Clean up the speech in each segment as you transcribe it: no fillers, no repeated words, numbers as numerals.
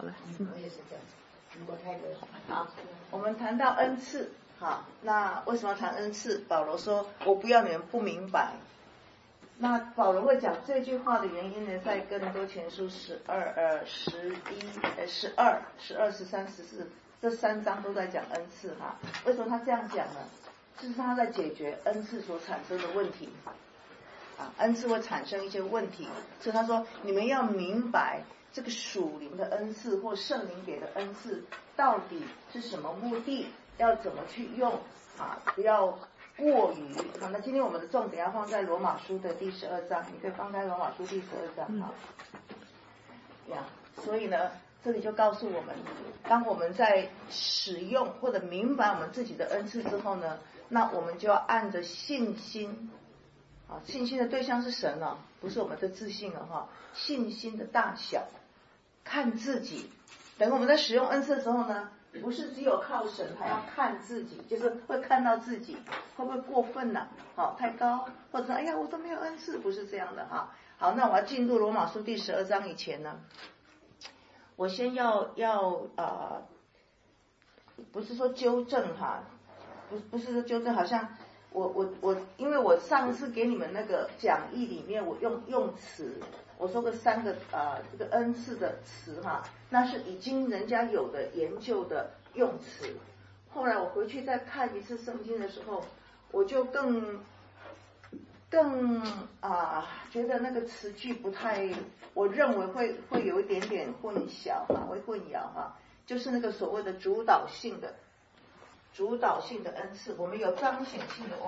好了。 我也是这样。我太热。好，我们谈到恩赐。好，那为什么谈恩赐？保罗说：“我不要你们不明白。”那保罗会讲这句话的原因呢，在哥林多前书12、12、13、14这3章都在讲恩赐哈。为什么他这样讲呢？就是他在解决恩赐所产生的问题。恩赐会产生一些问题，所以他说你们要明白这个属灵的恩赐或圣灵给的恩赐到底是什么目的，要怎么去用不要过于。好，那今天我们的重点要放在罗马书的第12章，你可以翻开罗马书第12章所以呢，这里就告诉我们，当我们在使用或者明白我们自己的恩赐之后呢，那我们就要按着信心。信心的对象是神不是我们的自信信心的大小看自己。等我们在使用恩赐的时候呢，不是只有靠神，还要看自己，就是会看到自己会不会过分太高，或者哎呀我都没有恩赐，不是这样的好，那我要进入罗马书第12章以前呢，我先要不是说纠正不是说纠正，好像我因为我上次给你们那个讲义里面我用词，我说个3个这个恩赐的词那是已经人家有的研究的用词。后来我回去再看一次圣经的时候，我就更觉得那个词句不太，我认为会有一点点混淆会混淆就是那个所谓的主导性的恩赐，我们有彰显性的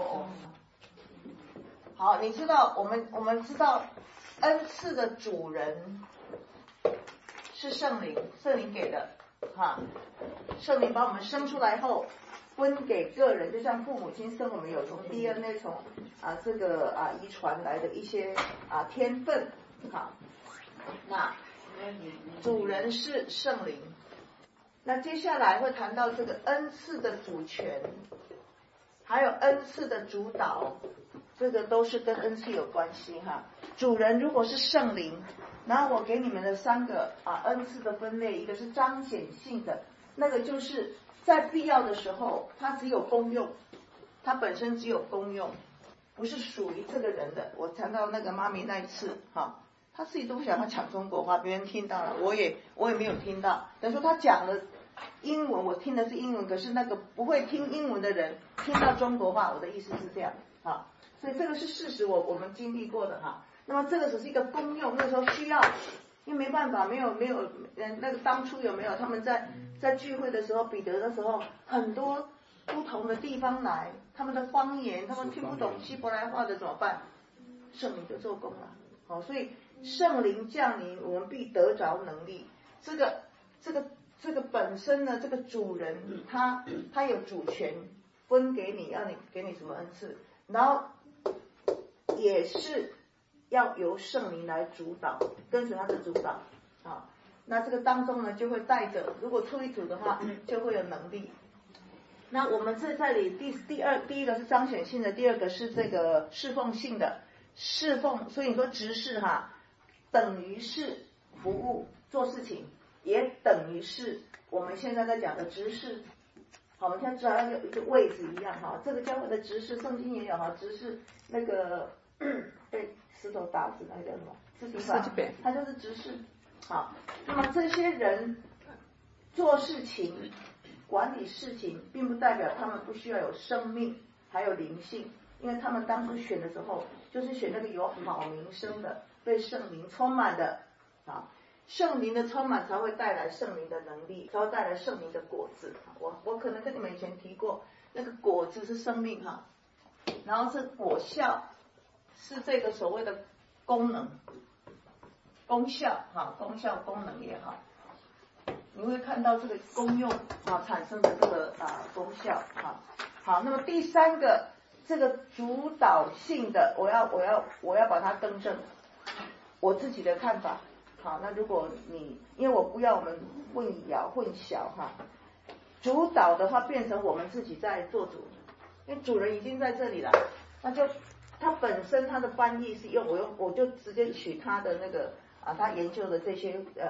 好，你知道我们知道恩赐的主人是圣灵给的圣灵把我们生出来后分给个人，就像父母亲生我们有从 DNA 从这个遗传来的一些天分那主人是圣灵。那接下来会谈到这个恩赐的主权，还有恩赐的主导，这个都是跟恩赐有关系主人如果是圣灵，然后我给你们的3个恩赐的分类，一个是彰显性的，那个就是在必要的时候它只有功用，它本身只有功用，不是属于这个人的。我谈到那个妈咪那一次他自己都不想要讲中国话，别人听到了，我也没有听到。等于说他讲了英文，我听的是英文，可是那个不会听英文的人听到中国话，我的意思是这样所以这个是事实，我们经历过的那么这个只是一个功用，那时候需要，因为没办法，没有那个当初有没有他们在聚会的时候，彼得的时候，很多不同的地方来，他们的方言他们听不懂希伯来话的怎么办？圣灵就做工了所以圣灵降临，我们必得着能力。这个本身呢，这个主人他有主权，分给你，给你什么恩赐，然后也是要由圣灵来主导，跟随他的主导那这个当中呢，就会带着，如果出一组的话，就会有能力。那我们在这里第一个是彰显性的，第二个是这个侍奉性的侍奉。所以你说执事等于是服务做事情，也等于是我们现在在讲的执事。好，我们现在知道有一个位置一样这个教会的执事，圣经也有执事那个被石头打死那个叫什么？自己法，他就是执事。好，那么这些人做事情、管理事情，并不代表他们不需要有生命，还有灵性，因为他们当初选的时候，就是选那个有好名声的，被圣灵充满的圣灵的充满才会带来圣灵的能力，才会带来圣灵的果子。我可能跟你们以前提过，那个果子是生命然后是果效，是这个所谓的功能、功效功能也好，你会看到这个功用产生的这个功效好，那么第3个这个主导性的，我要把它更正，我自己的看法。好，那如果因为我不要我们混淆主导的话变成我们自己在做主，因为主人已经在这里了，那就他本身他的翻译是我就直接取他的那个他研究的这些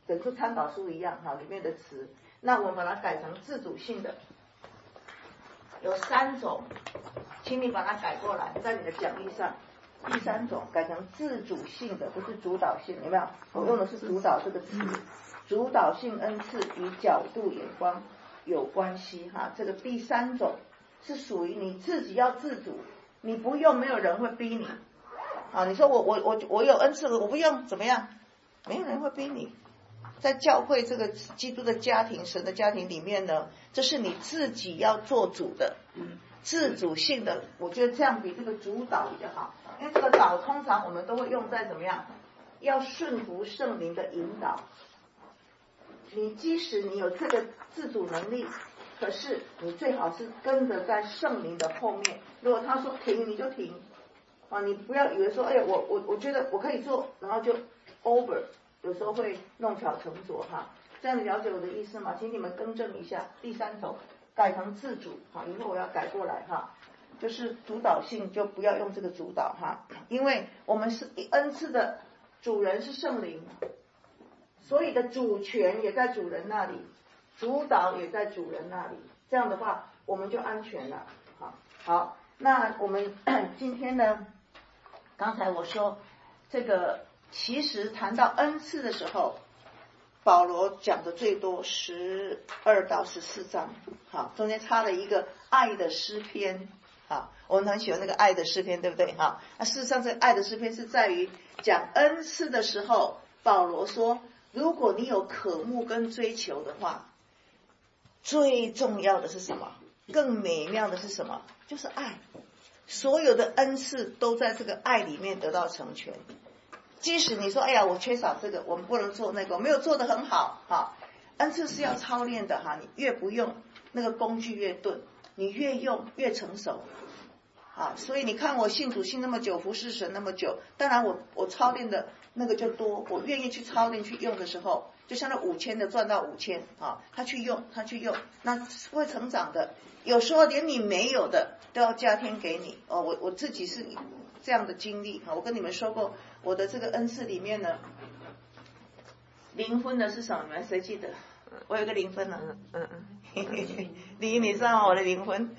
整个参考书一样哈，里面的词，那我们把它改成自主性的，有3种，请你把它改过来，在你的讲义上。第3种改成自主性的，不是主导性，有没有？我用的是主导这个词，主导性恩赐与角度眼光有关系哈。这个第3种是属于你自己要自主，你不用，没有人会逼你。啊，你说我有恩赐，我不用怎么样？没有人会逼你。在教会这个基督的家庭、神的家庭里面呢，这是你自己要做主的，自主性的。我觉得这样比这个主导比较好，因为这个导通常我们都会用在怎么样？要顺服圣灵的引导。你即使你有这个自主能力，可是你最好是跟着在圣灵的后面。如果他说停，你就停。啊，你不要以为说，哎呀，我觉得我可以做，然后就 over， 有时候会弄巧成拙哈。这样你了解我的意思吗？请你们更正一下。第3种改成自主，好，以后我要改过来哈，就是主导性就不要用这个主导哈，因为我们是恩赐的主人是圣灵，所以的主权也在主人那里，主导也在主人那里，这样的话我们就安全了。好，那我们今天呢？刚才我说这个其实谈到恩赐的时候，保罗讲的最多12到14章，好，中间插了一个爱的诗篇，好，我们很喜欢那个爱的诗篇，对不对？好，那事实上这个爱的诗篇是在于讲恩赐的时候，保罗说，如果你有渴慕跟追求的话，最重要的是什么？更美妙的是什么？就是爱。所有的恩赐都在这个爱里面得到成全。即使你说，哎呀，我缺少这个，我们不能做那个，我没有做得很好，哈，恩赐是要操练的哈，你越不用那个工具越钝，你越用越成熟。啊，所以你看我信主信那么久，服侍神那么久，当然我操练的那个就多，我愿意去操练去用的时候，就像那5000的赚到5000啊，他去用，那会成长的。有时候连你没有的都要加添给你哦。我自己是这样的经历啊，我跟你们说过，我的这个恩赐里面呢，灵婚的是什么？你们谁记得？我有个灵婚呢。你知道吗？我的灵婚。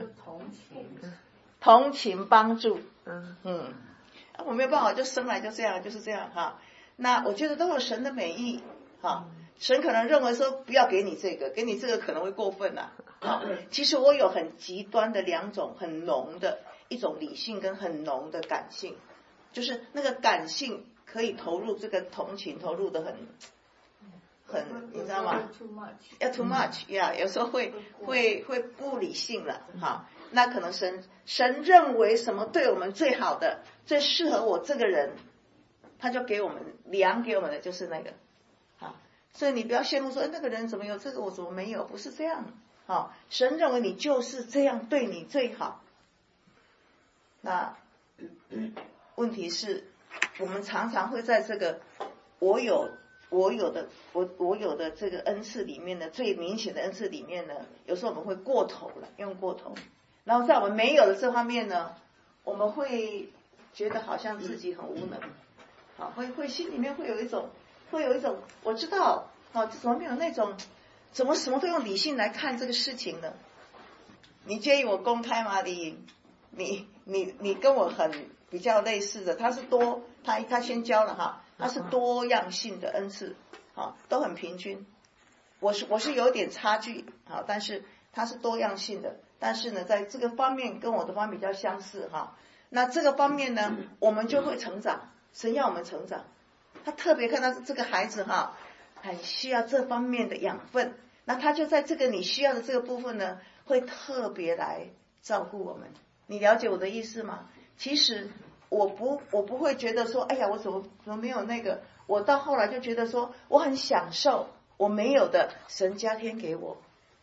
同情帮助，我没有办法，就生来就这样，就是这样哈。那我觉得都有神的美意哈。神可能认为说不要给你这个，给你这个可能会过分啦。其实我有很极端的2种很浓的，一种理性跟很浓的感性，就是那个感性可以投入这个同情，投入的很，你知道吗？要 too much， 呀，有时候会不理性了哈。那可能神认为什么对我们最好的，最适合我这个人，他就给我们量给我们的就是那个，好，所以你不要羡慕说那个人怎么有这个我怎么没有，不是这样，好，神认为你就是这样对你最好。那问题是，我们常常会在这个我有的这个恩赐里面呢，最明显的恩赐里面呢，有时候我们会过头了，用过头。然后在我们没有的这方面呢，我们会觉得好像自己很无能，好，会心里面会有一种，我知道，怎么没有那种，怎么什么都用理性来看这个事情呢？你介意我公开吗？你跟我很比较类似的，他先教了哈，他是多样性的恩赐，都很平均。我是有点差距，但是他是多样性的。但是呢，在这个方面跟我的方面比较相似哈。那这个方面呢，我们就会成长，神要我们成长。他特别看到这个孩子哈，很需要这方面的养分，那他就在这个你需要的这个部分呢，会特别来照顾我们。你了解我的意思吗？其实我不会觉得说，哎呀，我怎么没有那个？我到后来就觉得说，我很享受我没有的，神加添给我。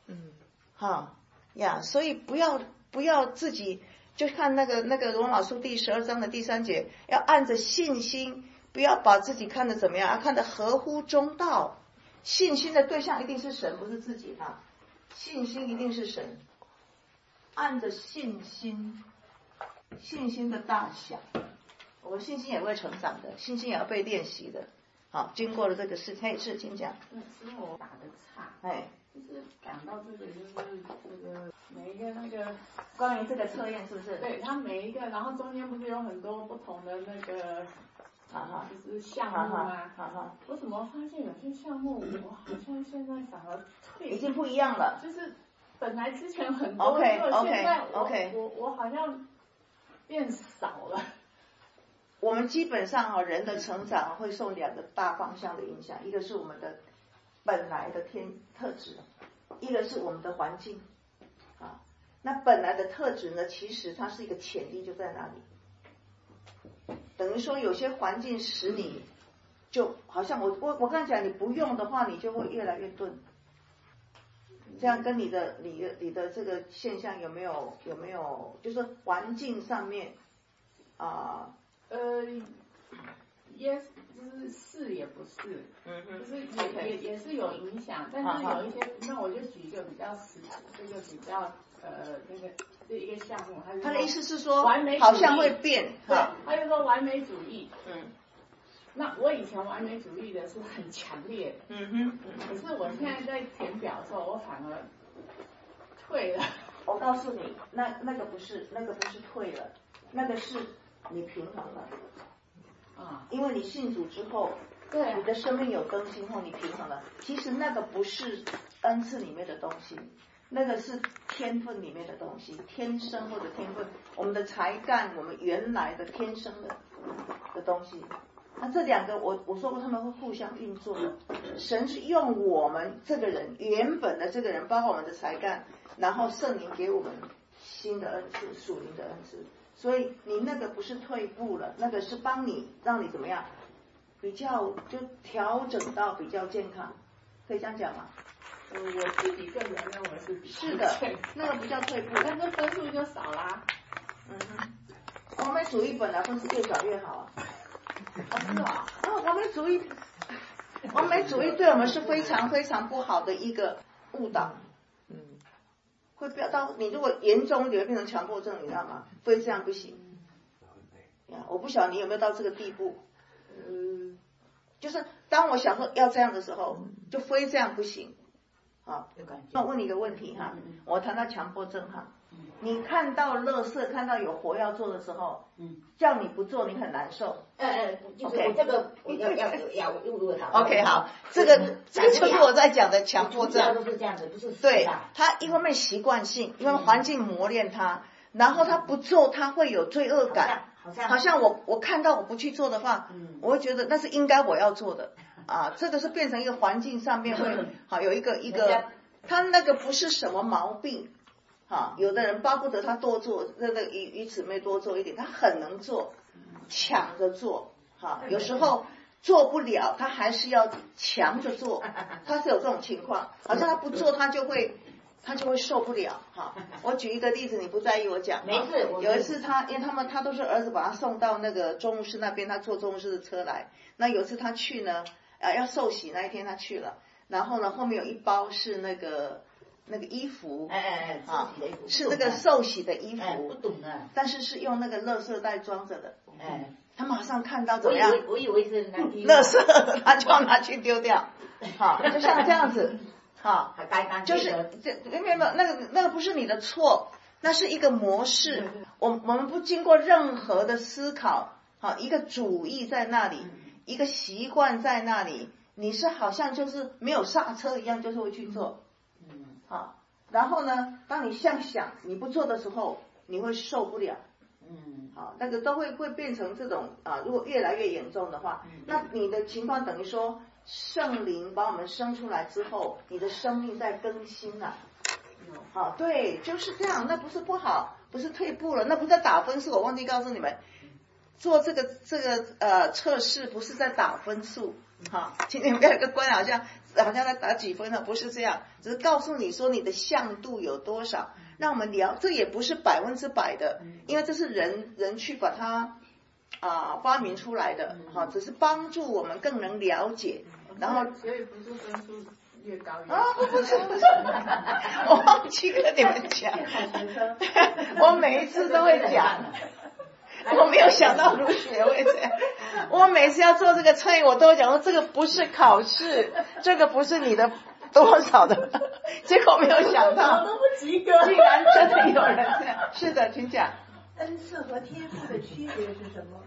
所以不要自己就看那个罗马书第12章的第3节，要按着信心，不要把自己看得怎么样，要看得合乎中道。信心的对象一定是神，不是自己哈。信心一定是神，按着信心的大小，我们信心也会成长的，信心也要被练习的。 好，经过了这个事，是请讲。 师傅，我打的岔，就是讲到这个，就是这个每一个那个关于这个测验是不是？ 对，它每一个，然后中间不是有很多不同的那个，就是项目吗？我怎么发现有些项目我好像现在反而已经不一样了， 就是本来之前很多，现在我好像变少了。 我们基本上人的成长会受2个大方向的影响，一个是我们的本来的特质，一个是我们的环境。那本来的特质呢，其实它是一个潜力就在那里。等于说有些环境使你就好像我刚才讲，你不用的话，你就会越来越钝。这样跟你的这个现象有没有就是环境上面也是也不是，就是也是有影响，但是有一些，那我就举一个比较这个比较那个这一个项目， 他的意思是说好像会变， 对，他就说完美主义，那我以前完美主义的是很强烈的，可是我现在在填表的时候，我反而退了。 我告诉你，那个不是退了，那个是你平衡了。因为你信主之后， 对， 你的生命有更新后，你平衡了。其实那个不是恩赐里面的东西，那个是天分里面的东西，天生或者天分，我们的才干，我们原来的天生的东西。那这2个我说过他们会互相运作的。神是用我们这个人原本的这个人，包括我们的才干，然后圣灵给我们新的恩赐，属灵的恩赐。所以你那个不是退步了，那个是帮你让你怎么样，比较就调整到比较健康，可以这样讲吗？ 我自己个人认为是比较是的，那个不叫退步， 但是分数就少啦。 完美主义本来分数越少越好啊。 是啊。 完美主义对我们是非常非常不好的一个误导。会飙到你如果严重，你会变成强迫症，你知道吗？非这样不行。我不晓得你有没有到这个地步。就是当我想说要这样的时候，就非这样不行。那我问你一个问题哈，我谈到强迫症哈，你看到垃圾，看到有活要做的时候，叫你不做，你很难受。 就是我这个我要好。 OK 好，这个就是我在讲的强迫症。 都是这样子，不是对，他一方面习惯性，因为环境磨练他，然后他不做，他会有罪恶感。好像我看到我不去做的话，我会觉得那是应该我要做的这个是变成一个环境上面会有一个他那个不是什么毛病。有的人巴不得他多做，那个与姊妹多做一点，他很能做，抢着做，有时候做不了，他还是要强着做，他是有这种情况，好像他不做他就会受不了。我举一个例子，你不在意我讲。 没事。 有一次因为他都是儿子把他送到那个中务室那边，他坐中务室的车来。那有一次他去呢，要受洗那一天他去了，然后呢后面有一包是那个衣服，是那个受洗的衣服， 不懂啊， 但是用那个垃圾袋装着的，他马上看到怎么样？ 我以为是垃圾，他就要拿去丢掉，就像这样子，就是没有那个不是你的错，那是一个模式，我们不经过任何的思考，一个主意在那里，一个习惯在那里，你是好像就是没有刹车一样，就是会去做。然后呢，当你想你不做的时候，你会受不了。那个都会变成这种如果越来越严重的话，那你的情况等于说圣灵把我们生出来之后，你的生命在更新了。对，就是这样，那不是不好，不是退步了，那不是在打分数，我忘记告诉你们，做这个测试不是在打分数。请你们不要一个观好像在打几分呢，不是这样，只是告诉你说你的向度有多少，让我们聊，这也不是100%的，因为这是人去把它发明出来的，只是帮助我们更能了解，然后所以不是分数越高越不是，我忘记跟你们讲，我每一次都会讲。 我没有想到入学会这样。我每次要做这个测验，我都会讲说这个不是考试，这个不是你的多少的，结果没有想到， 我都不及格， 竟然真的有人这样。是的，请讲。 恩赐和天赋的区别是什么？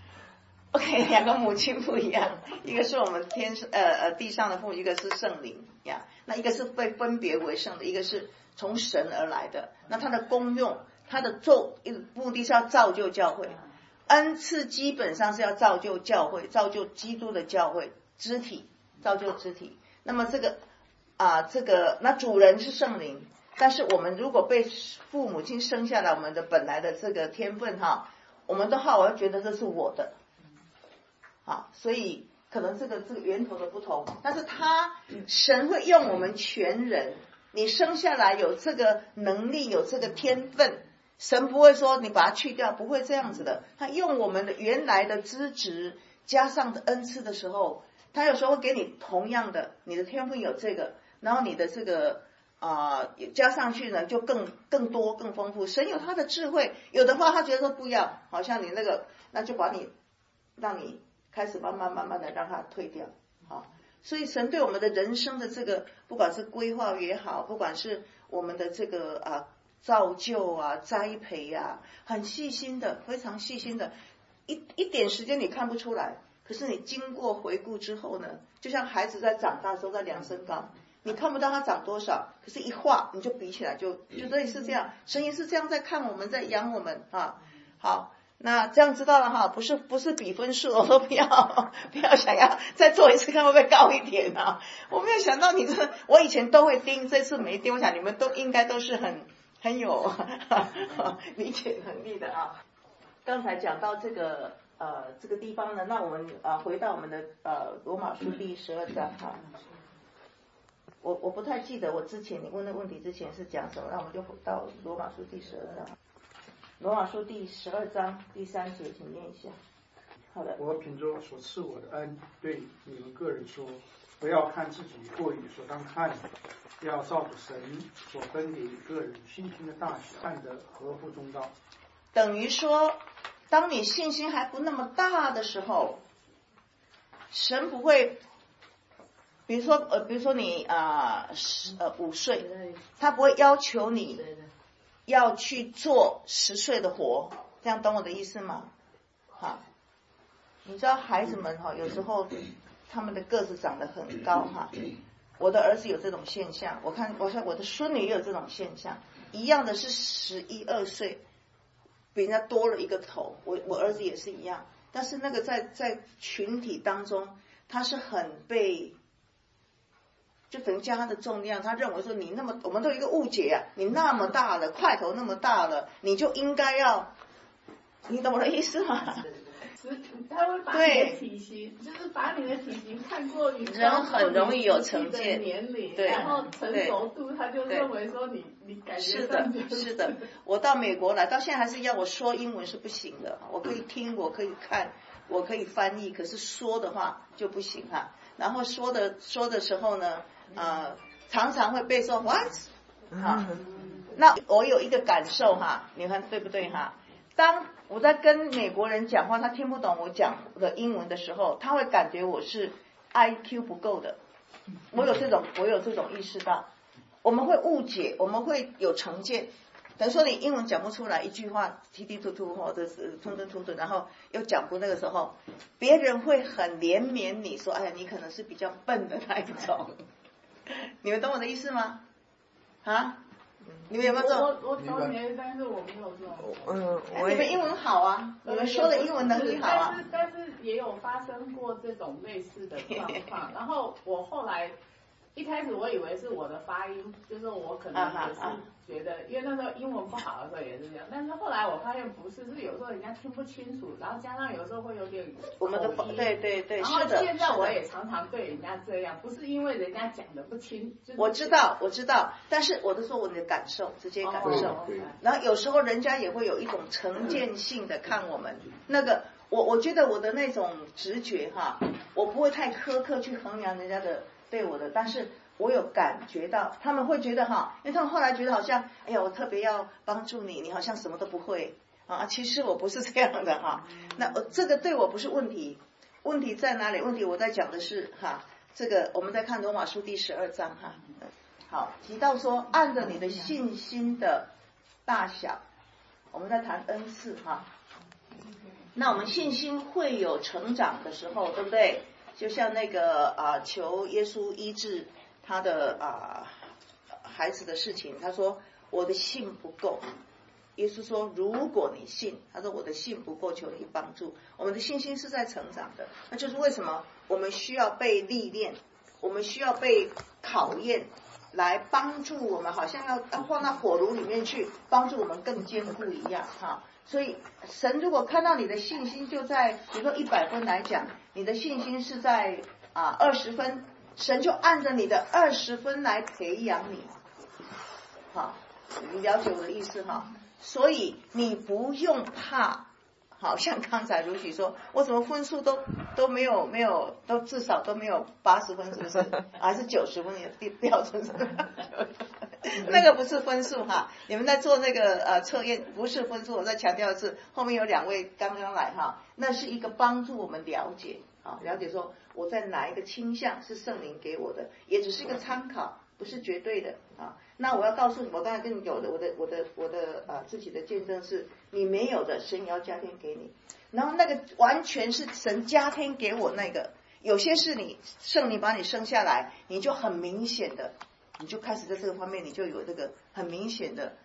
OK， 两个母亲不一样，一个是我们地上的父母，一个是圣灵呀。那一个是被分别为圣的，一个是从神而来的。那它的功用，它的目的是要造就教会。恩赐基本上是要造就教会，造就基督的教会肢体，造就肢体。那么那主人是圣灵，但是我们如果被父母亲生下来，我们的本来的这个天分哈，我们都我要觉得这是我的。好，所以可能这个源头的不同，但是神会用我们全人，你生下来有这个能力，有这个天分，神不会说你把它去掉，不会这样子的。他用我们的原来的资质加上的恩赐的时候，他有时候会给你同样的，你的天分有这个，然后你的这个加上去呢就更多更丰富。神有他的智慧，有的话他觉得说不要，好像你那个，那就让你开始慢慢的让它退掉，所以神对我们的人生的这个，不管是规划也好，不管是我们的这个造就栽培很细心的，非常细心的，一点时间你看不出来，可是你经过回顾之后呢，就像孩子在长大的时候在量身高，你看不到他长多少，可是一画你就比起来就类似这样，神也是这样在看我们，在养我们好。那这样知道了哈，不是比分数，我说不要想要再做一次看会不会高一点啊？我没有想到你我以前都会盯，这次没盯，我想你们应该都是很有理解能力的啊。刚才讲到这个地方呢，那我们回到我们的罗马书第12章哈。我不太记得我之前你问的问题之前是讲什么，那我们就回到罗马书第12章。罗马书第12章第3节，请念一下。好的。 我凭着所赐我的恩，对你们个人说，不要看自己过于所当看的，要照着神所分给个人信心的大小，看得合乎中道。 等于说，当你信心还不那么大的时候，神不会，比如说你5岁，他不会要求你要去做10岁的活，这样懂我的意思吗？好，你知道孩子们有时候他们的个子长得很高我的儿子有这种现象，我看我的孙女也有这种现象，一样的是11、12岁，比人家多了一个头，我儿子也是一样，但是那个在群体当中，他是很被。就等于加他的重量，他认为说我们都有一个误解你那么大了，块头那么大了，你就应该要，你懂我的意思吗？ 他会把你的体型，就是把你的体型看过于人很容易有成见， 年龄， 对， 然后成熟度，他就认为说你感觉上是的。我到美国来，到现在还是要我说英文是不行的，我可以听，我可以看，我可以翻译，可是说的话就不行然后说的时候呢？常常会被说 what 那我有一个感受你看对不对当我在跟美国人讲话，他听不懂我讲的英文的时候，他会感觉我是 IQ 不够的。我有这种意识到，我们会误解，我们会有成见。等于说你英文讲不出来一句话，踢踢突突或者是吞吞吐吐，然后又讲不那个时候，别人会很怜悯你说，哎呀，你可能是比较笨的那一种。你们懂我的意思吗？你们有没有这种？ 我懂你的，但是我没有这种。 你们英文好你们说的英文能力好但是也有发生过这种类似的状况。然后我后来一开始我以为是我的发音，就是我可能也是觉得，因为那时候英文不好的时候也是这样。但是后来我发现不是，是有时候人家听不清楚，然后加上有时候会有点我们的对， 然后现在我也常常对人家这样，不是因为人家讲的不清。 我知道，但是我都说我的感受，直接感受。然后有时候人家也会有一种成见性的看我们。那个我觉得我的那种直觉我不会太苛刻去衡量人家的对我的，但是我有感觉到他们会觉得因为他们后来觉得好像，哎呀，我特别要帮助你，你好像什么都不会， 啊，其实我不是这样的哈。那这个对我不是问题，问题在哪里？问题我在讲的是哈，这个我们在看罗马书第12章哈。好，提到说按着你的信心的大小，我们在谈恩赐哈。那我们信心会有成长的时候，对不对？就像那个求耶稣医治他的孩子的事情，他说我的信不够。耶稣说如果你信，他说我的信不够，求你帮助。我们的信心是在成长的，那就是为什么我们需要被历练，我们需要被考验，来帮助我们，好像要放到火炉里面去，帮助我们更坚固一样哈。所以神如果看到你的信心就在，比如说100分来讲，你的信心是在20分，神就按着你的20分来培养你。好，你了解我的意思哈？所以你不用怕，好像刚才如许说，我怎么分数都没有，都至少都没有80分，是不是？还是90分的标准？那个不是分数哈，你们在做那个测验不是分数，我再强调一次，后面有2位刚刚来哈，那是一个帮助我们了解啊，了解说我在哪一个倾向是圣灵给我的，也只是一个参考，不是绝对的啊。那我要告诉你，我刚才跟你有的，我的自己的见证是，你没有的，神也要加添给你。然后那个完全是神加添给我那个，有些是你圣灵把你生下来，你就很明显的。你就开始在这个方面，你就有这个很明显的、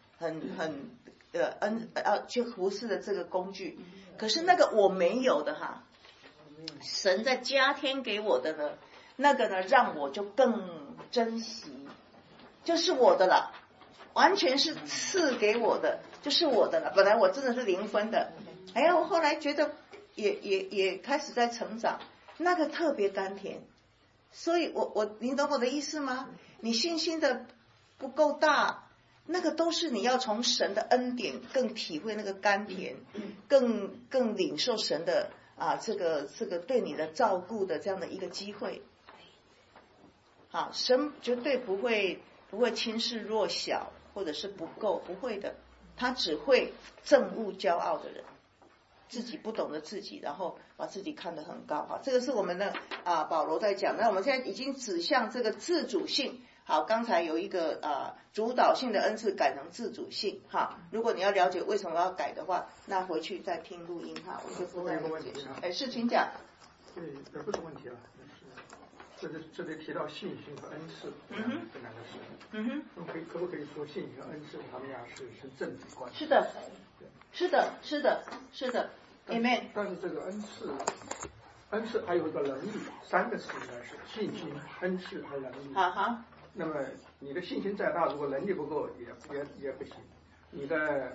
去服侍的这个工具。可是那个我没有的哈，神在加添给我的呢，那个呢让我就更珍惜，就是我的了，完全是赐给我的，就是我的了。本来我真的是0分的，哎呀，我后来觉得也开始在成长，那个特别甘甜。所以你懂我的意思吗？你信心的不够大，那个都是你要从神的恩典更体会那个甘甜，更领受神的这个对你的照顾的这样的一个机会。好，神绝对不会轻视弱小或者是不够，不会的，他只会憎恶骄傲的人，自己不懂得自己，然后把自己看得很高哈。这个是我们的保罗在讲。那我们现在已经指向这个自主性。好，刚才有一个主导性的恩赐改成自主性哈。如果你要了解为什么要改的话，那回去再听录音哈，我就不再解释。是，请讲。 对，这不是问题了，这里提到信心和恩赐这两个事。可不可以说信心和恩赐他们俩是正比关系？是的 ，Amen。但是这个恩赐还有一个能力，3个词应该是信心、恩赐和能力。 好。 那么你的信心再大，如果能力不够，也不行。你的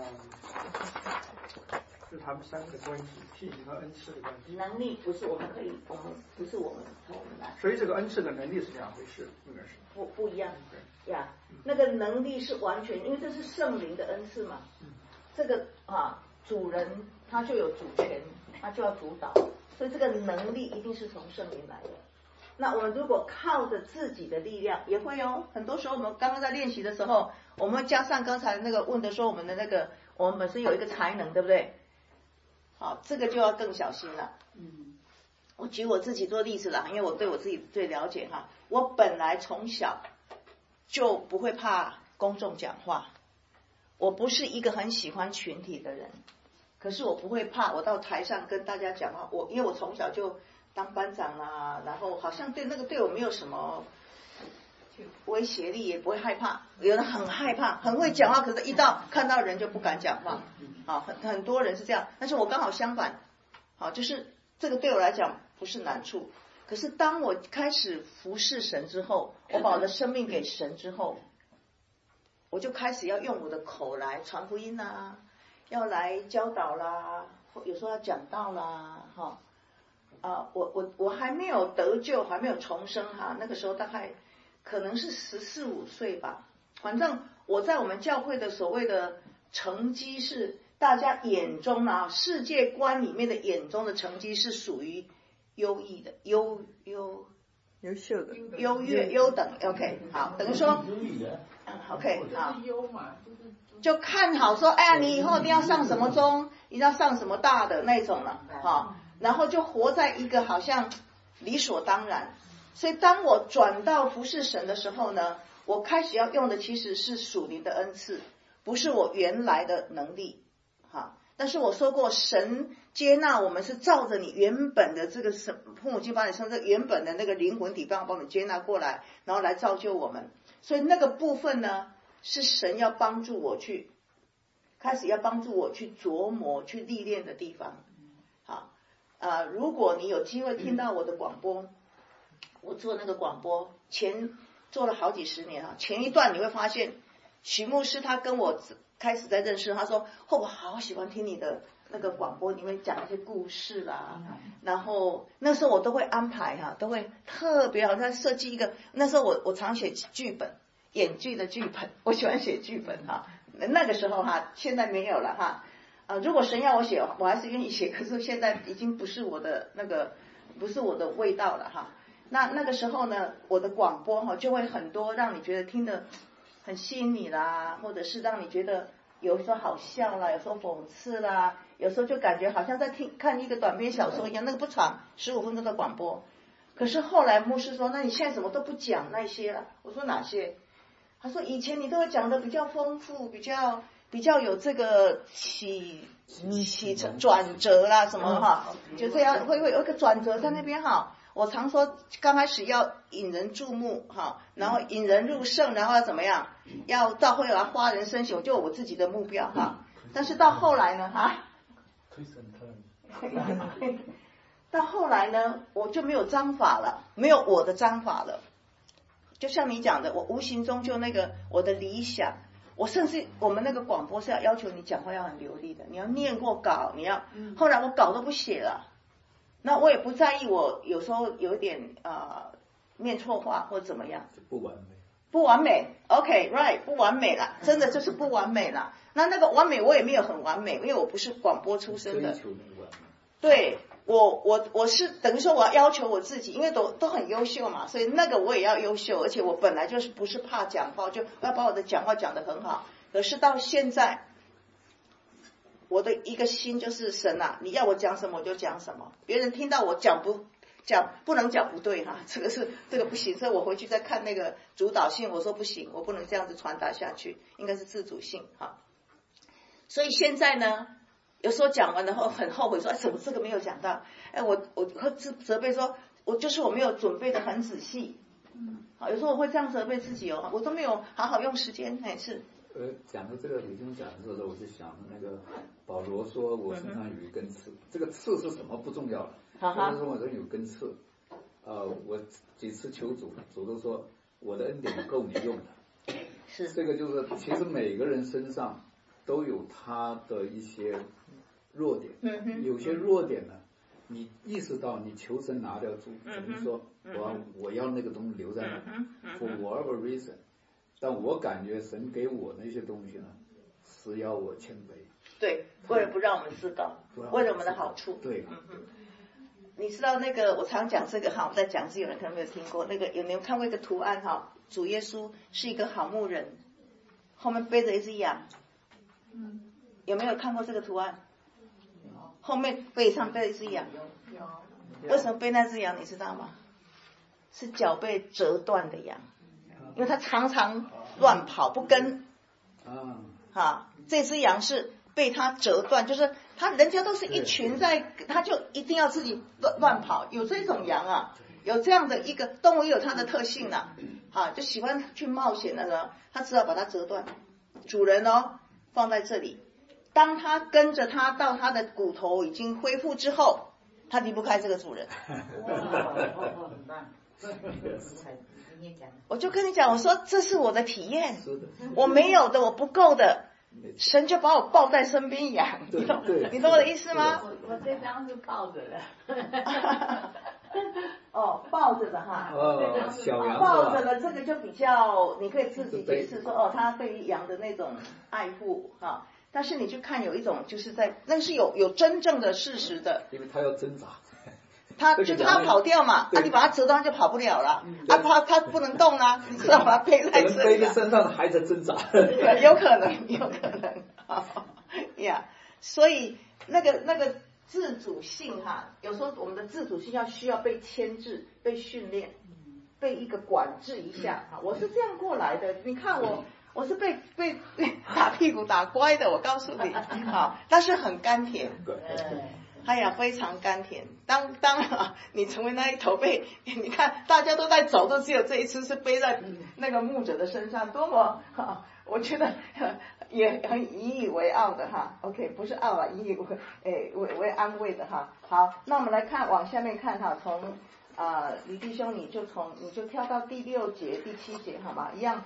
是他们3个关系，信心和恩赐的关系。 能力不是我们不是我们来。 所以这个恩赐跟能力是2回事，应该是。 不一样呀。那个能力是完全，因为这是圣灵的恩赐嘛。这个主人他就有主权，他就要主导，所以这个能力一定是从圣灵来的。那我们如果靠着自己的力量，也会哦。很多时候我们刚刚在练习的时候，我们加上刚才那个问的说，我们的那个我们本身有一个才能，对不对？好，这个就要更小心了。我举我自己做例子啦，因为我对我自己最了解哈。我本来从小就不会怕公众讲话，我不是一个很喜欢群体的人，可是我不会怕，我到台上跟大家讲话，因为我从小就当班长啊，然后好像对我没有什么威胁力，也不会害怕。有人很害怕，很会讲话，可是看到人就不敢讲话。很多人是这样，但是我刚好相反。就是这个对我来讲不是难处。可是当我开始服侍神之后，我把我的生命给神之后，我就开始要用我的口来传福音啦，要来教导啦，有时候要讲道啦，我还没有得救，还没有重生哈，那个时候大概可能是14、15岁吧。反正我在我们教会的所谓的成绩是大家眼中世界观里面的眼中的成绩是属于优异的，优优秀的，优越、优等 ，OK， 好，等于说 ，OK， 好，就看好说，哎呀，你以后一定要上什么中，一定要上什么大的那种了，好，然后就活在一个好像理所当然。所以当我转到服侍神的时候呢，我开始要用的其实是属灵的恩赐，不是我原来的能力，好。但是我说过，神接纳我们是照着你原本的这个父母亲把你生这原本的那个灵魂体帮我们接纳过来，然后来造就我们。所以那个部分呢，是神要帮助我去开始要帮助我去琢磨、去历练的地方。好，如果你有机会听到我的广播，我做那个广播做了好几十年啊，前一段你会发现，许牧师他跟我开始在认识，他说我好喜欢听你的那个广播，你会讲一些故事啦，然后那时候我都会安排都会特别好像设计一个，那时候我常写剧本，演剧的剧本，我喜欢写剧本那个时候现在没有了如果神要我写，我还是愿意写，可是现在已经不是我的味道了那个时候呢，我的广播就会很多让你觉得听得很吸引你啦，或者是让你觉得有时候好笑啦，有时候讽刺啦，有时候就感觉好像在看一个短篇小说一样，那个不长，15分钟的广播。可是后来牧师说，那你现在怎么都不讲那些了？我说哪些？他说以前你都会讲的比较丰富，比较有这个起转折啦什么就这样会有一个转折在那边我常说刚开始要引人注目然后引人入胜，然后要怎么样，要到会要花人生血，就有我自己的目标但是到后来呢到后来呢我就没有章法了，没有我的章法了。就像你讲的，我无形中就那个我的理想，我甚至我们那个广播是要求你讲话要很流利的，你要念过稿，你要后来我稿都不写了，那我也不在意我有时候有点念错话或怎么样，不完美 OK right 不完美啦，真的就是不完美啦。那个完美我也没有很完美，因为我不是广播出身的，对，我是等于说我要要求我自己，因为都很优秀嘛，所以那个我也要优秀，而且我本来就是不是怕讲话，就要把我的讲话讲得很好。可是到现在我的一个心就是神你要我讲什么我就讲什么，别人听到我不能讲不对这个不行，所以我回去再看那个主导性，我说不行，我不能这样子传达下去，应该是自主性所以现在呢，有时候讲完了后很后悔说怎么这个没有讲到，我会责备说我没有准备的很仔细有时候我会这样责备自己我都没有好好用时间是讲到这个李兄讲的时候，我就想那个保罗说我身上有一根刺，这个刺是什么不重要了，他说我这有根刺我几次求主都说我的恩典够你用的，是这个就是其实每个人身上都有他的一些弱点有些弱点呢你意识到你求神拿掉主，比如说我要那个东西留在那for whatever reason，但我感觉神给我那些东西呢是要我谦卑， 对，为了不让我们知道，为了我们的好处， 对你知道那个我常讲这个我在讲是有人可能没有听过，那个有没有看过一个图案主耶稣是一个好牧人，后面背着一只羊有没有看过这个图案？后面背上背着一只羊，为什么背那只羊你知道吗？是脚被折断的羊，因为他常常乱跑不跟这只羊是被他折断，就是人家都是一群在，他就一定要自己乱跑，有这种羊有这样的一个动物也有它的特性就喜欢去冒险的他只好把它折断，主人放在这里，当他跟着他到他的骨头已经恢复之后，他离不开这个主人我就跟你讲，我说这是我的体验，我没有的，我不够的，神就把我抱在身边养，你懂我的意思吗？ 我这张是抱着的抱着的小羊抱着的这个就比较你可以自己解释说他对于羊的那种爱护但是你去看有一种就是在那个是有真正的事实的， 因为他要挣扎他跑掉嘛，你把他折断就跑不了了，他不能动啊，你只好把他背在这里。 背着身上的孩子挣扎。 有可能呀，所以那个自主性哈，有时候我们的自主性需要被牵制、被训练、被一个管制一下哈。我是这样过来的，你看我是被打屁股打乖的，我告诉你啊，但是很甘甜。哎呀，非常甘甜。当你成为那一头你看大家都在走，都只有这一次是背在那个牧者的身上，多么我觉得也很引以为傲的哈。OK， 不是傲啊，引以为安慰的哈。好，那我们来看往下面看哈，从李弟兄你就跳到第6节、第7节好吗？一样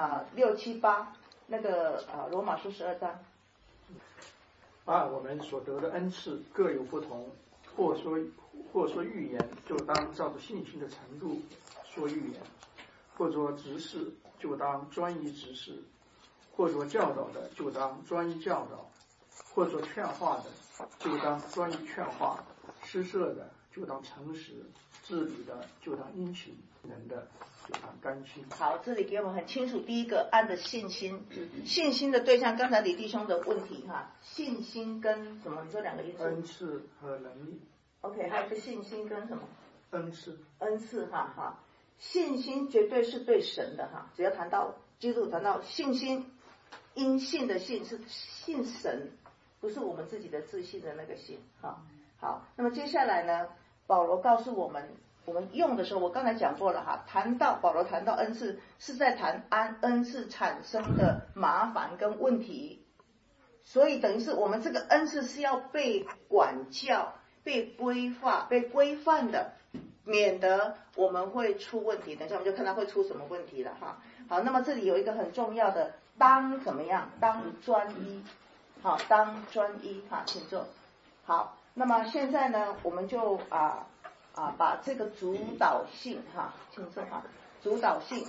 6、7、8那个罗马书12章。 我们所得的恩赐各有不同，或说预言，就当照着信心的程度说预言；或说执事，就当专一执事；或说教导的，就当专一教导；或说劝化的，就当专一劝化；施舍的，就当诚实；治理的，就当殷勤；人的，就当甘心。 好，这里给我们很清楚，第一个按着信心，信心的对象，刚才李弟兄的问题哈，信心跟什么？你说2个因素？ 恩赐和能力。 OK， 还有一个信心跟什么？ 恩赐哈，信心绝对是对神的哈，只要谈到基督，谈到信心，因信的信是信神，不是我们自己的自信的那个信哈。好，那么接下来呢，保罗告诉我们用的时候，我刚才讲过了哈，保罗谈到恩赐是在谈恩赐产生的麻烦跟问题，所以等于是我们这个恩赐是要被管教、被规范的，免得我们会出问题。等一下我们就看到会出什么问题了哈。好，那么这里有一个很重要的，当怎么样？当专一。好，当专一哈，请坐。好，那么现在呢，我们就把这个主导性哈，请坐哈，主导性，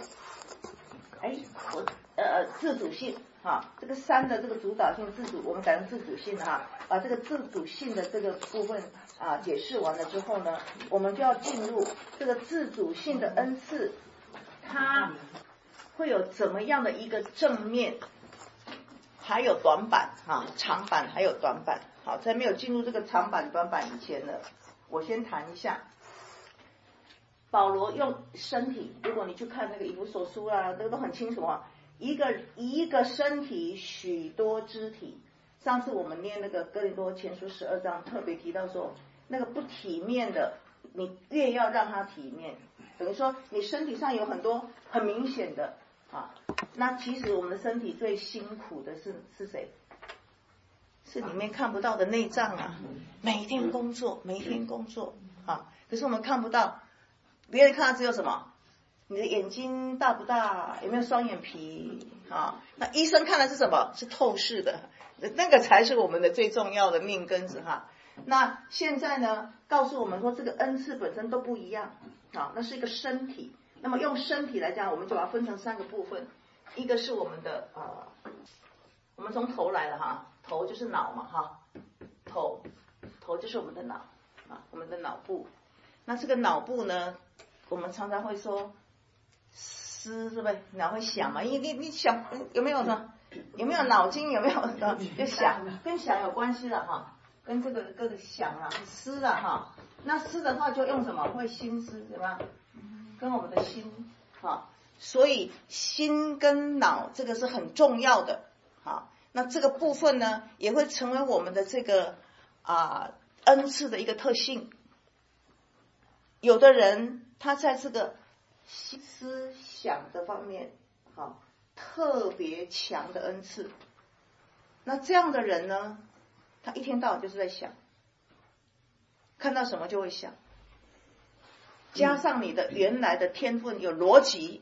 自主性哈，这个3的这个主导性自主，我们改成自主性哈，把这个自主性的这个部分解释完了之后呢，我们就要进入这个自主性的恩赐，它会有怎么样的一个正面，还有短板哈，长板还有短板。好，在没有进入这个长板短板以前呢，我先谈一下。保罗用身体，如果你去看那个以弗所书这个都很清楚啊。一个身体，许多肢体。上次我们念那个哥林多前书12章，特别提到说，那个不体面的，你越要让它体面。等于说，你身体上有很多很明显的那其实我们的身体最辛苦的是谁？是里面看不到的内脏每天工作可是我们看不到。别人看到只有什么？你的眼睛大不大？有没有双眼皮那医生看的是什么？是透视的，那个才是我们的最重要的命根子那现在呢，告诉我们说这个恩赐本身都不一样那是一个身体。那么用身体来讲，我们就把它分成3个部分。一个是我们的我们从头来了头就是脑嘛头就是我们的脑我们的脑部。那这个脑部呢，我们常常会说思，是不是？脑会想嘛？因为你想有没有脑筋？有没有就想，跟想有关系了跟这个想思了那思的话就用什么？会心思对吧？跟我们的心所以心跟脑这个是很重要的那这个部分呢，也会成为我们的这个恩赐的一个特性。有的人他在这个思想的方面特别强的恩赐，那这样的人呢，他一天到晚就是在想，看到什么就会想，加上你的原来的天分有逻辑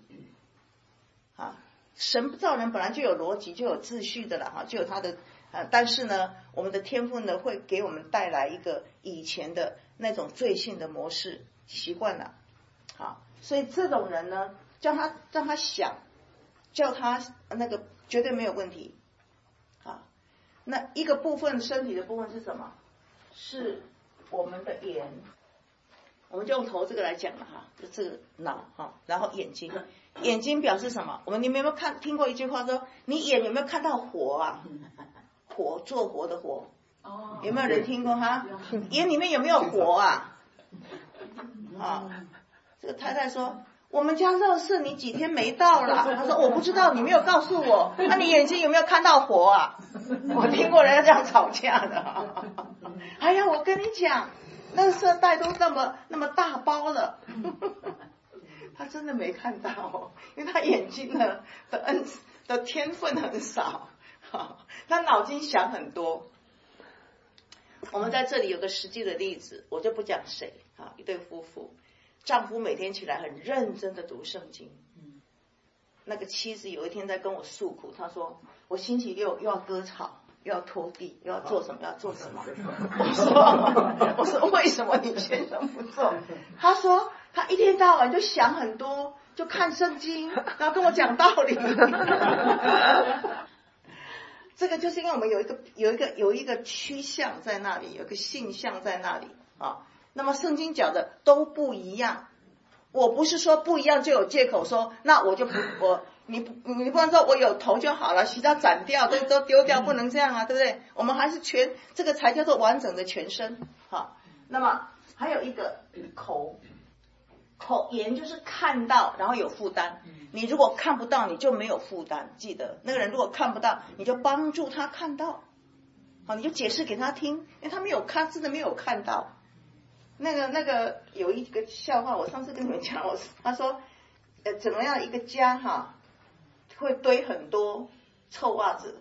神造人本来就有逻辑，就有秩序的了就有他的但是呢，我们的天分呢会给我们带来一个以前的那种罪性的模式习惯了所以这种人呢，让他想，叫他那个绝对没有问题那一个部分身体的部分是什么？是我们的眼我们就用头这个来讲了哈，就这个脑哈，然后眼睛，眼睛表示什么？你们有没有听过一句话说，你眼有没有看到火啊？火，做活的火。有没有人听过哈？眼里面有没有火啊？这个太太说，我们家热色你几天没到了？他说我不知道，你没有告诉我。那你眼睛有没有看到火啊？我听过人家这样吵架的。哎呀，我跟你讲，垃圾袋都那么大包了。他真的没看到，因为他眼睛的天分很少，他脑筋想很多。我们在这里有个实际的例子，我就不讲谁啊，一对夫妇，丈夫每天起来很认真的读圣经，那个妻子有一天在跟我诉苦，她说我星期六又要割草，又要拖地，又要做什么要做什么。我说为什么你先生不做？她说她一天到晚就想很多，就看圣经，然后跟我讲道理。这个就是因为我们有一个趋向在那里，有一个性向在那里啊。那么圣经讲的都不一样，我不是说不一样就有借口说，那我就你不能说我有头就好了，其他斩掉都丢掉，不能这样啊，对不对？我们还是这个才叫做完整的全身。好，那么还有一个口眼就是看到，然后有负担。你如果看不到，你就没有负担。记得那个人如果看不到，你就帮助他看到。好，你就解释给他听，因为他真的没有看到。那个有一个笑话，我上次跟你们讲，他说怎么样一个家哈会堆很多臭袜子？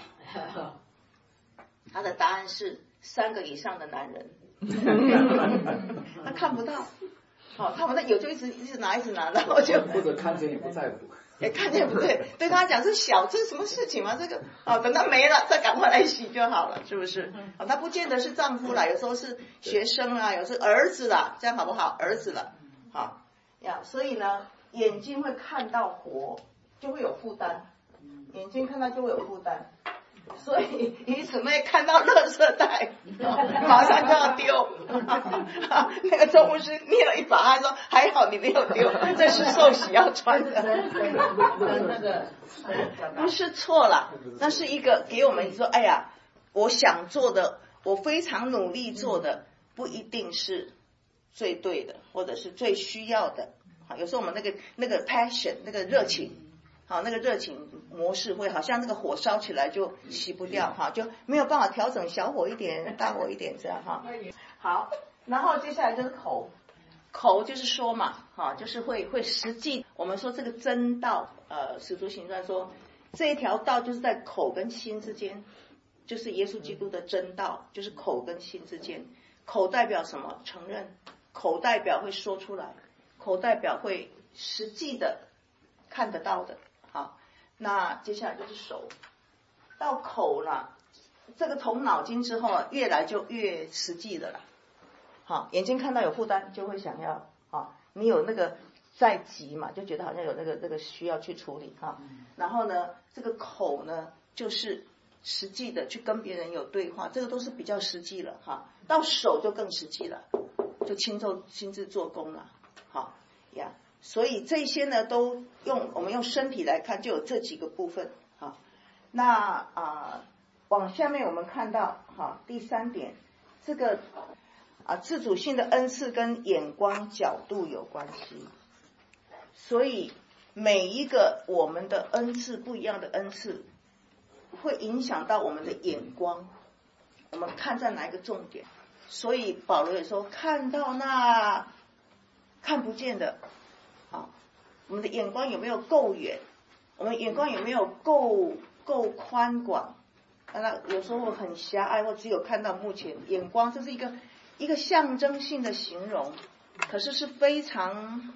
他的答案是3个以上的男人。他看不到。他们那有就一直拿，然后就或者看见也不在乎， 看见不对，对他讲是小，这是什么事情嘛？这个等他没了再赶快来洗就好了，是不是？他不见得是丈夫啦，有时候是学生啦，有时候儿子啦，这样好不好？儿子了，好呀，所以呢，眼睛会看到火，就会有负担，眼睛看到就会有负担。所以你姊妹看到垃圾袋，马上就要丢。那个周牧师捏了一把，他说：“还好你没有丢，这是受洗要穿的。”不是错了，那是一个给我们说，哎呀，我想做的，我非常努力做的，不一定是最对的，或者是最需要的。有时候我们那个 passion 那个热情。好，那个热情模式会好像那个火烧起来就熄不掉哈，就没有办法调整小火一点、大火一点这样哈。好，然后接下来就是口就是说嘛，哈，就是会实际。我们说这个真道，使徒行传说这一条道就是在口跟心之间，就是耶稣基督的真道，就是口跟心之间。口代表什么？承认。口代表会说出来，口代表会实际的看得到的。好，那接下来就是手，到口了，这个从脑筋之后越来就越实际的了。好，眼睛看到有负担就会想要，你有那个在急嘛，就觉得好像有那个需要去处理哈。然后呢，这个口呢就是实际的去跟别人有对话，这个都是比较实际了哈。到手就更实际了，就亲自做工了。好呀。所以这些呢，都我们用身体来看，就有这几个部分。好，那往下面我们看到第3点，这个自主性的恩赐跟眼光角度有关系。所以每一个我们的恩赐不一样的恩赐，会影响到我们的眼光，我们看在哪一个重点。所以保罗也说，看到那看不见的。我们的眼光有没有够远？我们眼光有没有够宽广？那有时候很狭隘，或只有看到目前。眼光这是一个象征性的形容，可是非常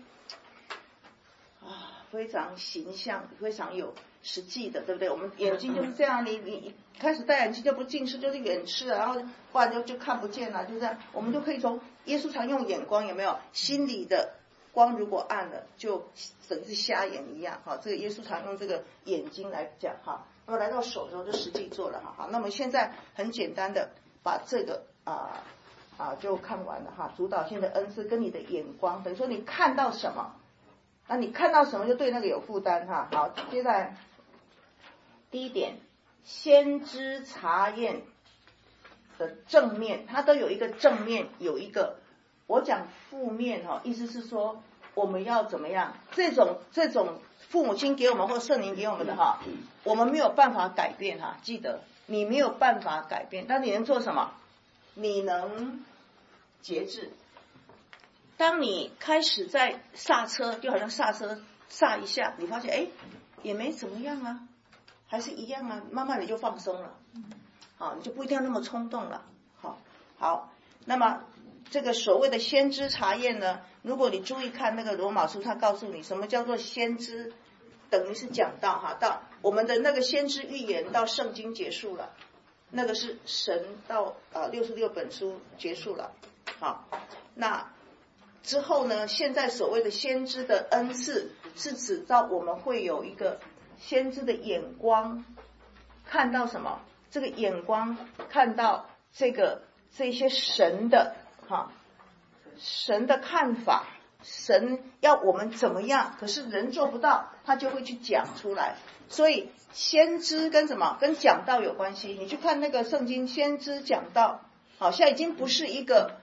形象，非常有实际的，对不对？我们眼睛就是这样，你开始戴眼镜就不近视，就是远视，然后不然就看不见了，就这样。我们就可以从耶稣常用眼光，有没有心里的？光如果暗了，就神是瞎眼一样。好，这个耶稣常用这个眼睛来讲哈。那么来到手的时候就实际做了哈。好，那么现在很简单的把这个就看完了哈。主导性的恩赐跟你的眼光，等于说你看到什么，那你看到什么就对那个有负担哈。好，接下来第一点，先知查验的正面，它都有一个正面，有一个我讲负面哈，意思是说我们要怎么样？这种父母亲给我们或圣灵给我们的哈，我们没有办法改变哈。记得你没有办法改变，但你能做什么？你能节制。当你开始在刹车，就好像刹车刹一下，你发现也没怎么样啊，还是一样啊，慢慢你就放松了，好，你就不一定要那么冲动了。好，那么这个所谓的先知查验呢，如果你注意看那个罗马书，他告诉你什么叫做先知，等于是讲到到我们的那个先知预言到圣经结束了，那个是神到66本书结束了。好，那之后呢，现在所谓的先知的恩赐是指到我们会有一个先知的眼光，看到什么？这个眼光看到这些神的神的看法，神要我们怎么样，可是人做不到，他就会去讲出来。所以先知跟什么？跟讲道有关系。你去看那个圣经，先知讲道，好，现在已经不是一个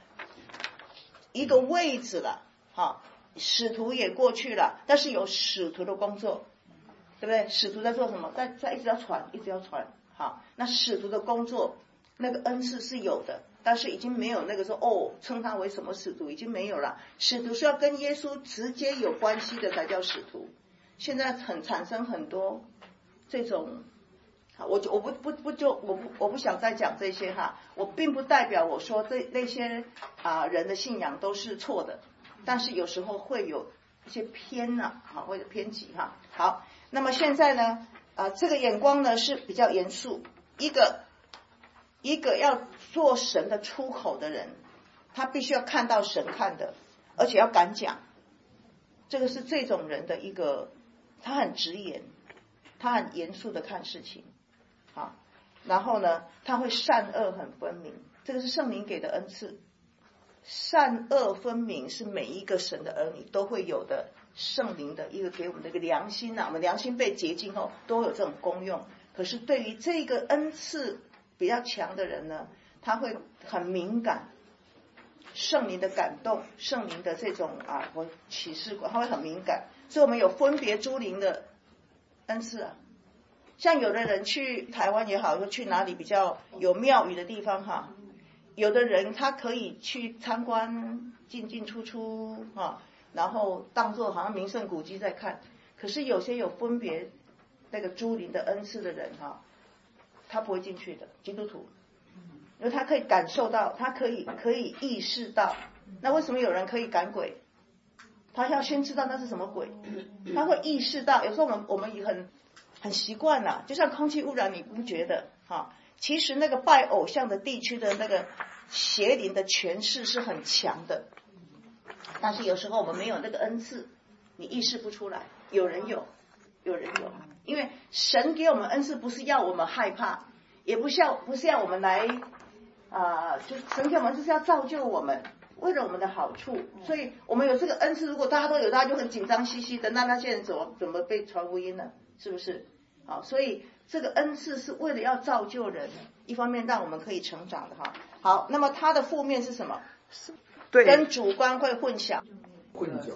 位置了，使徒也过去了，但是有使徒的工作，对不对？使徒在做什么？在一直要传，一直要传。好，那使徒的工作，那个恩赐是有的，但是已经没有那个说称他为什么使徒，已经没有了。使徒是要跟耶稣直接有关系的才叫使徒。现在产生很多这种，我不想再讲这些哈。我并不代表我说那些人的信仰都是错的，但是有时候会有一些偏或者偏激哈。好，那么现在呢这个眼光呢是比较严肃，一个要做神的出口的人，他必须要看到神看的，而且要敢讲。这个是这种人的一个，他很直言，他很严肃的看事情。好，然后呢，他会善恶很分明，这个是圣灵给的恩赐。善恶分明是每一个神的儿女都会有的，圣灵的一个给我们的一个良心我们良心被洁净后都有这种功用。可是对于这个恩赐比较强的人呢，他会很敏感，圣灵的感动，圣灵的这种我启示过，他会很敏感。所以我们有分别诸灵的恩赐像有的人去台湾也好，说去哪里比较有庙宇的地方有的人他可以去参观进进出出然后当作好像名胜古迹在看。可是有些有分别那个诸灵的恩赐的人他不会进去的，基督徒，因为他可以感受到，他可以意识到。那为什么有人可以赶鬼？他要先知道那是什么鬼，他会意识到。有时候我们也很习惯了，就像空气污染，你不觉得其实那个拜偶像的地区的那个邪灵的权势是很强的，但是有时候我们没有那个恩赐，你意识不出来。有人有，因为神给我们恩赐不是要我们害怕，也不是要我们来就神给我们就是要造就我们，为了我们的好处。所以我们有这个恩赐，如果大家都有，大家就很紧张兮兮的，那些人怎么被传福音呢？是不是？所以这个恩赐是为了要造就人，一方面让我们可以成长的好，那么它的负面是什么？对，跟主观会混淆， 混淆，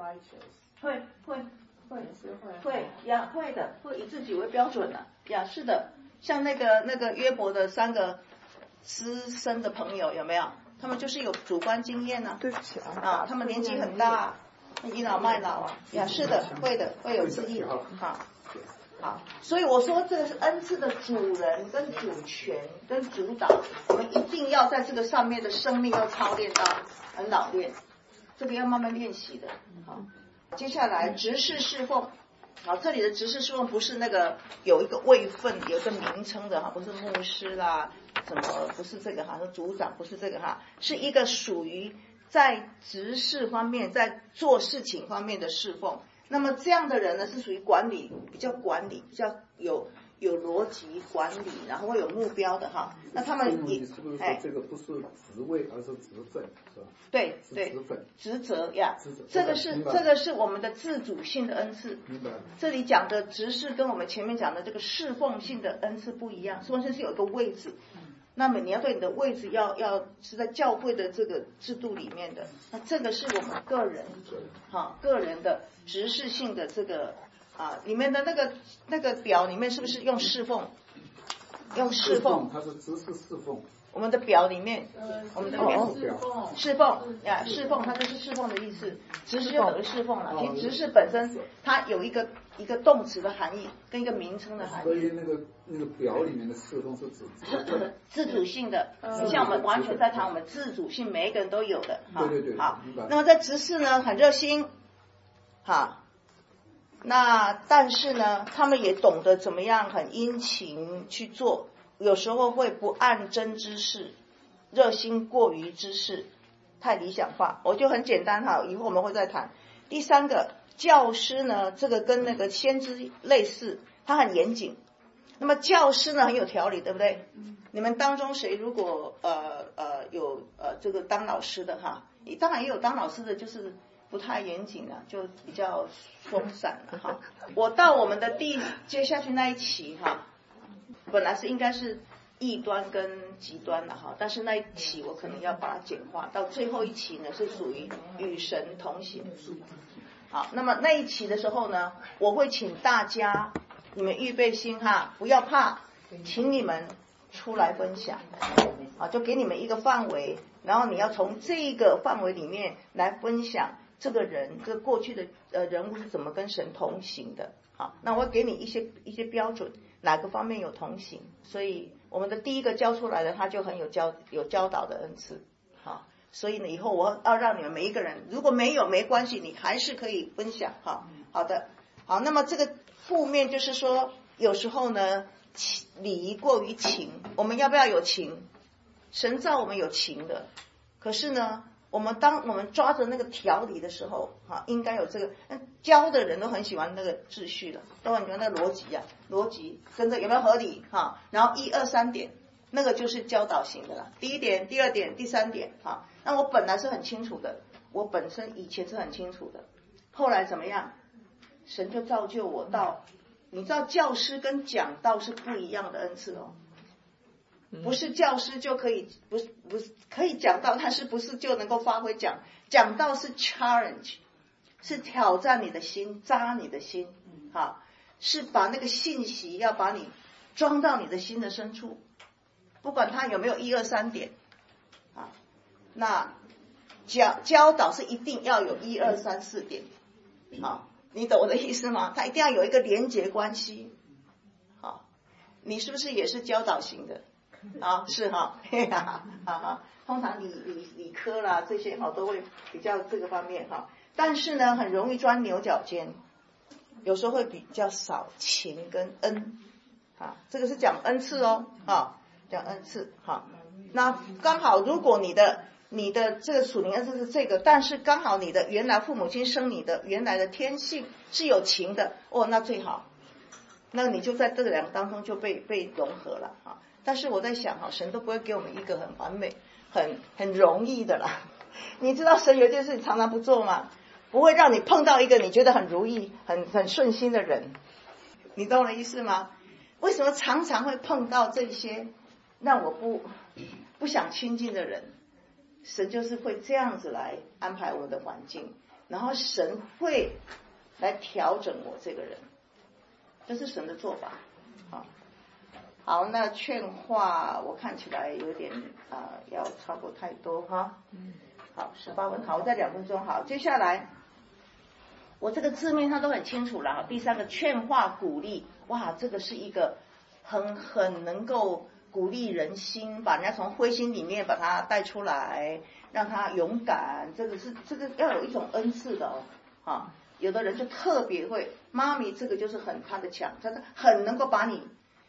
会以自己为标准是的。像那个约伯的3个资深的朋友有没有？他们就是有主观经验对不起他们年纪很大，倚老卖老是的，会有自己好，所以我说这个是恩赐的主人跟主权跟主导，我们一定要在这个上面的生命要操练到很老练，这个要慢慢练习的。接下来执事侍奉，这里的执事侍奉不是那个有一个位分有一个名称的不是牧师啦什么，不是这个说组长，不是这个是一个属于在执事方面在做事情方面的侍奉。那么这样的人呢是属于比较有有逻辑管理，然后会有目标的哈。那他们也是不是说这个不是职位，而是职分，是吧？ 对，职责呀，这个是我们的自主性的恩赐。 明白。这里讲的职事跟我们前面讲的这个侍奉性的恩赐不一样，侍奉性是有一个位置。那么你要对你的位置要是在教会的这个制度里面的，那这个是我们个人个人的职事性的这个里面的那个表里面是不是用侍奉？用侍奉， 它是职事侍奉。 我们的表里面，我们的表侍奉呀，侍奉它就是侍奉的意思，职事就等于侍奉了。其实职事本身它有一个动词的含义跟一个名称的含义。 所以那个表里面的侍奉是指自主性的，像我们完全在谈我们自主性，每一个人都有的。 对， 好，那么在职事呢，很热心，好。那但是呢，他们也懂得怎么样很殷勤去做，有时候会不按真之事，热心过于之事，太理想化。我就很简单哈，以后我们会再谈。第三个，教师呢，这个跟那个先知类似，他很严谨。那么教师呢很有条理，对不对？你们当中谁如果有这个当老师的哈，当然也有当老师的，就是不太严谨了，就比较松散了哈。我到我们的接下去那一期哈，本来是应该是异端跟极端了哈，但是那一期我可能要把它简化，到最后一期呢是属于与神同行。好，那么那一期的时候呢，我会请大家你们预备心哈，不要怕，请你们出来分享就给你们一个范围，然后你要从这个范围里面来分享这个人这个过去的人物是怎么跟神同行的。好，那我会给你一些标准，哪个方面有同行。所以我们的第一个教出来的他就很有教导的恩赐。好，所以呢以后我要让你们每一个人，如果没有没关系，你还是可以分享。好的，好，那么这个负面就是说有时候呢礼仪过于情，我们要不要有情？神造我们有情的，可是呢当我们抓着那个条理的时候应该有这个教的人都很喜欢那个秩序了，都很喜欢那个逻辑跟着有没有合理然后1、2、3点，那个就是教导型的了。第一点、第二点、第三点那我本来是很清楚的，我本身以前是很清楚的，后来怎么样？神就造就我到，你知道教师跟讲道是不一样的恩赐不是教师就可以，不是可以讲道，但是不是就能够发挥讲道是 challenge， 是挑战你的心，扎你的心是把那个信息要把你装到你的心的深处，不管它有没有1、2、3点那教导是一定要有1、2、3、4点你懂我的意思吗？它一定要有一个连结关系你是不是也是教导型的是通常理科啦这些都会比较这个方面但是呢很容易钻牛角尖，有时候会比较少情跟恩这个是讲恩赐讲恩赐那刚好如果你的这个属灵恩赐是这个，但是刚好你的原来父母亲生你的原来的天性是有情的那最好，那你就在这两个当中就被融合了但是我在想神都不会给我们一个很完美很容易的啦。你知道神有件事常常不做吗？不会让你碰到一个你觉得很如意很顺心的人，你懂我的意思吗？为什么常常会碰到这些让我不想亲近的人？神就是会这样子来安排我的环境，然后神会来调整我这个人，这是神的做法好，那劝话我看起来有点要超过太多好，18分，好，我再2分钟。好，接下来我这个字面上都很清楚了第3个劝话鼓励，哇，这个是一个很能够鼓励人心，把人家从灰心里面把他带出来，让他勇敢，这个要有一种恩赐的有的人就特别会，妈咪这个就是他的强，他很能够把你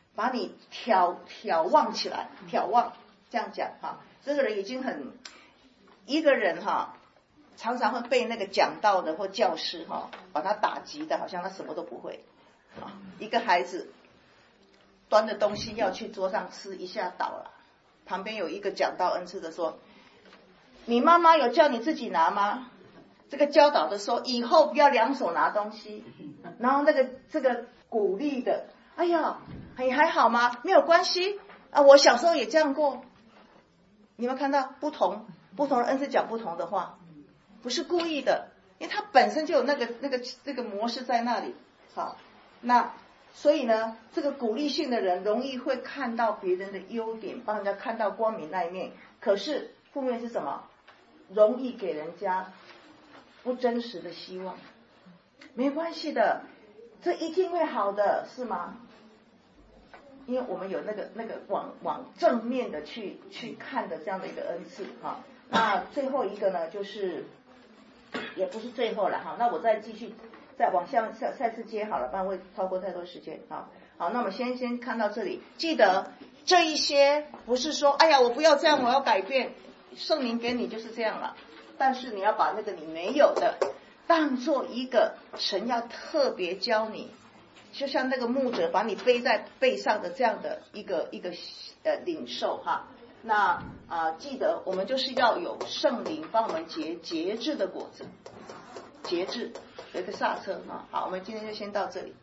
眺望起来，眺望这样讲这个人已经一个人常常会被那个讲道的或教师把他打击的好像他什么都不会一个孩子端的东西要去桌上吃，一下倒了。旁边有一个讲到恩赐的说，你妈妈有叫你自己拿吗？这个教导的说以后不要两手拿东西，然后这个鼓励的，哎呀，你还好吗？没有关系啊，我小时候也这样过。你有没有看到不同的恩赐讲不同的话，不是故意的，因为他本身就有这个模式在那里。好，那所以呢，这个鼓励性的人容易会看到别人的优点，帮人家看到光明那一面。可是负面是什么？容易给人家不真实的希望。没关系的，这一定会好的，是吗？因为我们有那个往正面的去看的这样的一个恩赐哈。那最后一个呢，就是也不是最后了哈。那我再继续再往下次接好了，不然会超过太多时间啊。好，那我们先看到这里。记得这一些不是说哎呀我不要这样，我要改变，圣灵给你就是这样了。但是你要把那个你没有的当做一个神要特别教你，就像那个牧者把你背在背上的这样的一个领受哈。那记得我们就是要有圣灵帮我们节制的果子，节制有一个刹车啊。好，我们今天就先到这里。